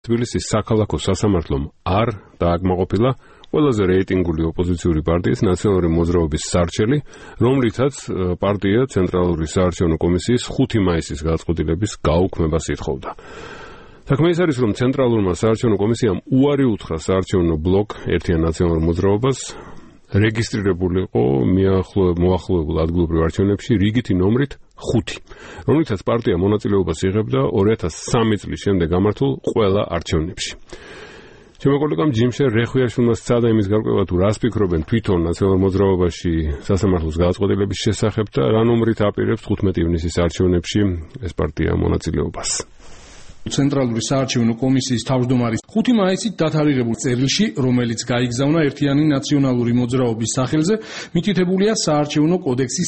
თბილისის საქალაქო სასამართლომ არ დააკმაყოფილა ყველაზე რეიტინგული ოპოზიციური პარტიის ნაციონალური მოძრაობის სარჩელი, რომლითაც პარტია ცენტრალური საარჩევნო კომისიის 5 მაისის გადაწყვეტილების გაუქმებას ითხოვდა. საქმე ის არის, რომ ცენტრალურმა საარჩევნო კომისიამ უარი უთხრა საარჩევნო ბლოკ ერთიან ნაციონალურ მოძრაობას რეგისტრირებულიყო მოახლოებულ ადგილობრივ არჩევნებში რიგითი ნომრით 5, რომლითაც პარტია მონაწილეობას იღებდა 2003 წლის შემდეგ გამართულ ყველა არჩევნებში. ჩემო კოლეგამ ჯიმშერ რეხვიაშვილმა სცადა იმის გარკვევა თუ რას ფიქრობენ თვითონ ნაციონალურ მოძრაობაში სასამართლოს გადაწყვეტილების შესახებ და რა ნომრით აპირებს 15 ივნისის არჩევნებში ეს პარტია მონაწილეობას. ცენტრალური საარჩევნო კომისიის თავმჯდომარის 5 მაისით დათარიღებულ წერილში, რომელიც გაიგზავნა ერთიანი ნაციონალური მოძრაობის სახელზე, მითითებულია საარჩევნო კოდექსის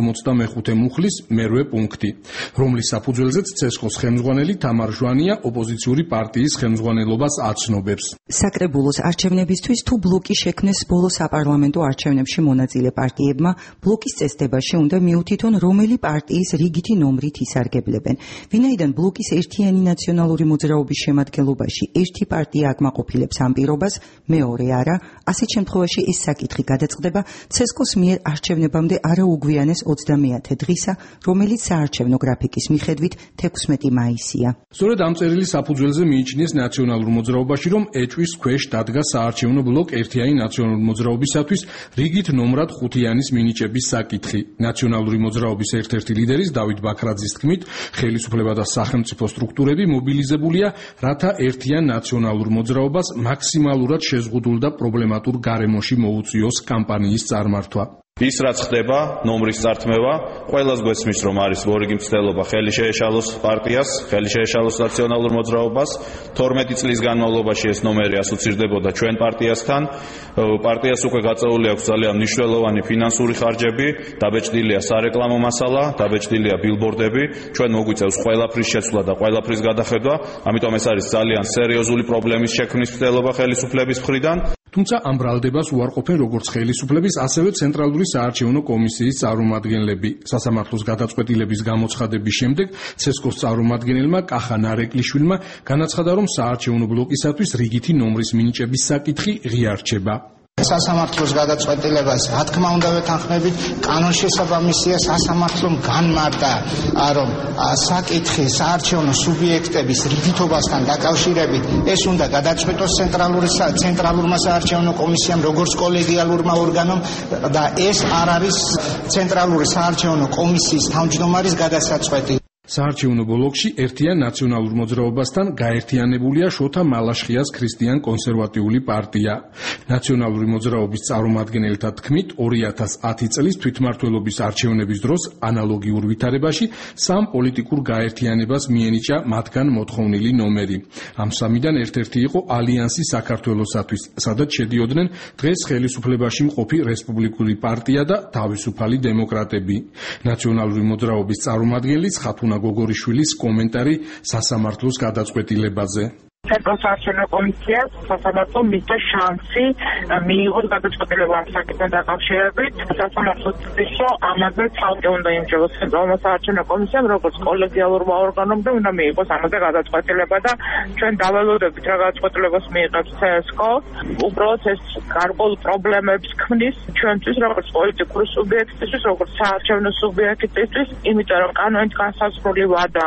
145 მუხლის მერვე პუნქტი, რომლის საფუძველზეც ცესკოს ხელმძღვანელი თამარ ჟვანია ოპოზიციური პარტიის ხელმძღვანელობას აცნობებს. საკრებულოს არჩევნებისთვის თუ ბლოკი შექმნეს ბოლო საპარლამენტო არჩევნებში მონაწილე პარტიებმა, ბლოკის წესდებაში უნდა მიუთითონ, რომელი პარტიის რიგითი ნომრით ისარგებლებენ. ვინაიდან ბლოკის ერთიანი ნაციონალური მოძრაობის შემადგენლობაში ერთი პარტია აკმაყოფილებს ამ პირობას, მეორე არა, ასეთ შემთხვევაში ეს საკითხი გადაწყდება ცესკოს მიერ არჩევნებამდე არაუგვიანეს 30 დღისა, რომელიც საარჩევნო გრაფიკის მიხედვით 16 მაისია. სწორედ ამ წერილის საფუძველზე მიიჩნიეს ნაციონალურ მოძრაობაში, რომ ეჭვის ქვეშ დადგა საარჩევნო ბლოკ ერთიანი ნაციონალური მოძრაობისათვის რიგით ნომრად 5-იანის მინიჭების საკითხი. ნაციონალური მოძრაობის ერთ-ერთი ლიდერის დავით ბაქრაძის თქმით, ხელისუფლება და სახელმწიფო სტრუქტურები მობილიზებულია, რათა ერთიან ნაციონალურ მოძრაობას მაქსიმალურად შეზღუდულ და პრობლემატურ გარემოში მოუწიოს კამპანიის წარმართვა. ის რაც ხდება, ნომრის წართმევა, ყველას გვესმის, რომ არის მორიგი მცდელობა ხელი შეეშალოს პარტიას, ხელი შეეშალოს ნაციონალურ მოძრაობას. 12 წლის განმავლობაში ეს ნომერი ასოცირდებოდა ჩვენ პარტიასთან. პარტიას უკვე გაწეული აქვს ძალიან მნიშვნელოვანი ფინანსური ხარჯები, დაბეჭდილია სარეკლამო მასალა, დაბეჭდილია ბილბორდები, ჩვენ მოგვიწევს ყველაფრის შეცვლა და ყველაფრის გადახედვა, ამიტომ ეს არის ძალიან სერიოზული პრობლემის შექმნის მცდელობა ხელისუფლების მხრიდან. თუმცა ამ ბრალდებას უარყოფენ როგორც ხელისუფლების, ასევე ცენტრალური საარჩევნო კომისიის წარმომადგენლები. სასამართლოს გადაწყვეტილების გამოცხადების შემდეგ ცესკოს წარმომადგენელმა კახა ნარეკლიშვილმა განაცხადა, რომ საარჩევნო ბლოკისათვის რიგითი ნომრის მინიჭების საკითხი ღია რჩება. სასამართლოს გადაწყვეტილებას, რა თქმა უნდა, ვეთანხმებით, კანონშესაბამისია სასამართლომ განმარტა, რომ საკითხი საარჩევნო სუბიექტების რიგითობასთან დაკავშირებით ეს უნდა გადაწყვეტოს ცენტრალურმა საარჩევნო კომისიამ, როგორც კოლეგიალურმა ორგანომ და ეს არ არის ცენტრალური საარჩევნო კომისიის თავმჯდომარის გადასაწყვეტი. საარჩევნო ბლოკში ერთიან ნაციონალურ მოძრაობასთან გაერთიანებულია შოთა მალაშხიას ქრისტიან-კონსერვატიული პარტია. ნაციონალური მოძრაობის წარმომადგენელთა თქმით, 2010 წლის თვითმმართველობის არჩევნების დროს ანალოგიურ ვითარებაში 3 პოლიტიკურ გაერთიანებას მიენიჭა მათგან მოთხოვნილი ნომერი. ამ 3-დან ერთ-ერთი იყო ალიანსი საქართველოსათვის, სადაც შედიოდნენ დღეს ხელისუფლებაში მყოფი რესპუბლიკური პარტია და თავისუფალი დემოკრატები. ნაციონალური მოძრაობის წარმომადგენლის ხათუნა გოგორიშვილის კომენტარი სასამართლოს გადაწყვეტილებაზე. ცენტრალურ საარჩევნო კომისიას სასამართლომ მისცა შანსი მიიღოს გადაწყვეტილება ამ საკითხთან დაკავშირებით. სასამართლო ცდილობს, რომ ამაზე ცალკე უნდა იმჯეროს ცენტრალურმა საარჩევნო კომისიამ, როგორც კოლეგიალურმა ორგანომ და უნდა მიიღოს ამაზე გადაწყვეტილება და ჩვენ დაველოდებით რა გადაწყვეტილებას მიიღებს ცესკო. უბრალოდ ეს გარკვეულ პრობლემებს ქმნის ჩვენთვის, როგორც პოლიტიკური სუბიექტისთვის, როგორც საარჩევნო სუბიექტისთვის, იმიტომ რომ კანონით განსაზღვრული ვადა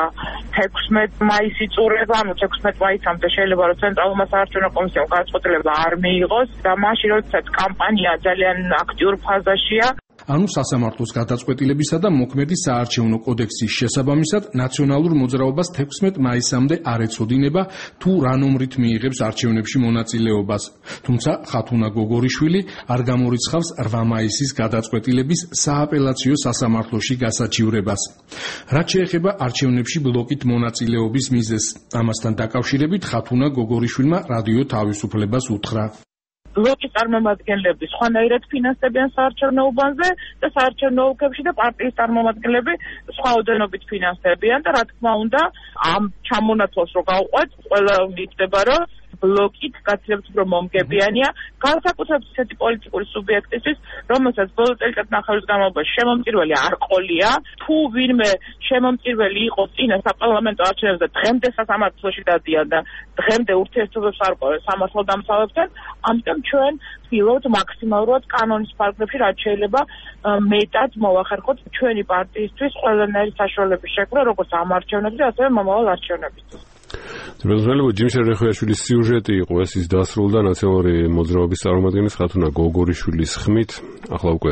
16 მაისს იწურება, ანუ 16 მაისამდე შეიძლება რომ ცენტრალურმა საარჩევნო კომისიამ გადაწყვეტილება არ მიიღოს და მაშინ როდესაც კამპანია ძალიან აქტიურ ფაზაშია. ანუ სასამართლოს გადაწყვეტილებისა და მოქმედი საარჩევნო კოდექსის შესაბამისად ნაციონალურ მოძრაობას 16 მაისამდე არ ეცოდინება თუ რა ნომრით მიიღებს არჩევნებში მონაწილეობას. თუმცა ხათუნა გოგორიშვილი არ გამორიცხავს 8 მაისის გადაწყვეტილების სააპელაციო სასამართლოში გასაჩივრებას. რაც შეეხება არჩევნებში ბლოკით მონაწილეობის მიზეზს, ამასთან დაკავშირებით ხათუნა გოგორიშვილმა რადიო თავისუფლებას უთხრა. ბლოკის წარმომადგენლები სხვანაირად ფინანსდებიან საარჩევნო უბანზე და საარჩევნო ოლქებში და პარტიის წარმომადგენლები სხვა ოდენობით ფინანსდებიან და რა თქმა უნდა ამ ჩამონათვალს რო გავყვეთ, ყველა მიგდება, რომ ბლოკით გაცილებით უფრო მომგებიანია, განსაკუთრებით ისეთი პოლიტიკური სუბიექტისთვის, რომელსაც ბოლო წელიწადნახევრის განმავლობაში შემომწირველი არ ყოლია, თუ ვინმე შემომწირველი იყო წინა საპარლამენტო არჩევნებზე და დღემდე სასამართლოში დადიან და დღემდე ურთიერთობებს არ ყვევენ სამართალდამცავებთან, ამიტომ ჩვენ ვცდილობთ მაქსიმალურად კანონის პარაგრაფში რაც შეიძლება მეტად მოვახერხოთ ჩვენი პარტიისთვის ყველანაირი საშუალების შექმნა, როგორც ამ არჩევნებზე, ასევე მომავალ არჩევნებისთვის. Ძმელო ჯიმშერ რეხუაშვილის სიუჟეტი იყო ეს, ის დასრულდა ნაციონალური მოძრაობის წარმომადგენლის ხათუნა გოგორიშვილის ხმით, ახლა უკვე